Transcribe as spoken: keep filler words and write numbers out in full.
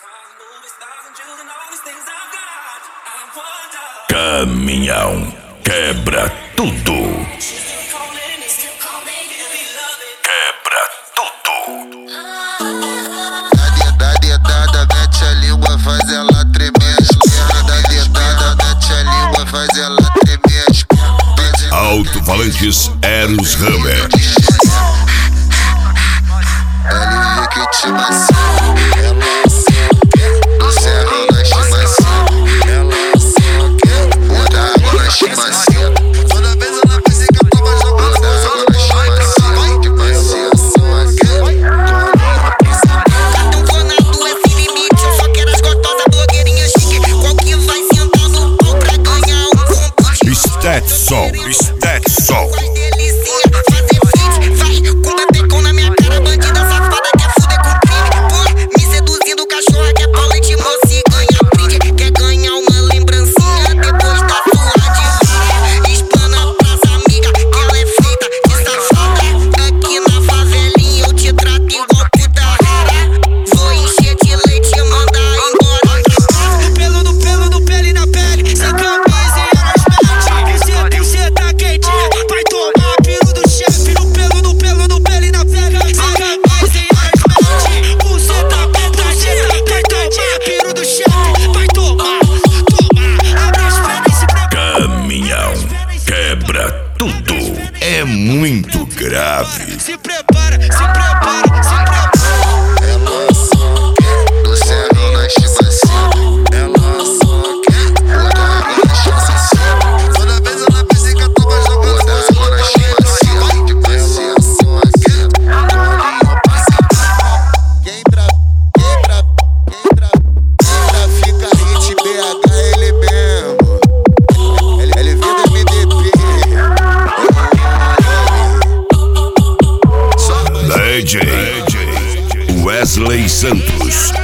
Caminhão quebra tudo. Quebra tudo. Da dedada, mete a língua, faz ela tremer as pernas. Da dedada, mete a língua, faz ela tremer as pernas. Alto-falantes Eros Hammer. L G que te macia. Ela só quer do serrão na estimação. Ela só quer muita água na estimação. Toda vez ela pensa que eu tô mais jogando muita água na estimação. Que maciação aqui. Cartão clonado é sem limite. Eu só quero as gostosas blogueirinhas chique. Qual que vai sentar no pau pra ganhar um combate? Stetson, Stetson. Faz delicinha, fazer fit. Vai com batecão na minha cara. Bandida safada quer fuder com crime. Pô, me seduzindo cachorra quer pau de moça e ganha print. Quer ganhar uma lembrancinha depois da sua divina. Explana pras amigas que ela é feita de safada. Aqui na favelinha eu te trato igual puta rara. Vou encher de leite e mandar embora. Do pelo, do pelo, do pele na pele. Sem camisa e elas mete. Você tá quentinha, vai tomar piro do chefe. Do pelo, do pelo, do pele na pele. Sem camisa e elas mete. Você tá petadinha, vai tomar piro do chefe. Vai tomar, tomar. Abre as pernas e se prepara. Caminhão quebra tudo. É muito grave. Se prepara, se prepara, se prepara. Ela só quer do serrão na estimação. Ela só quer muita água na estimação. Toda vez ela pensa que eu tô mais jogando muita água na estimação. Que maciação aqui. Colinho passa. Quem tra... Quem tra... Quem tra... Quem trafica hit B H ele mesmo. Ele, ele vem do M D P. D J Wesley Santos.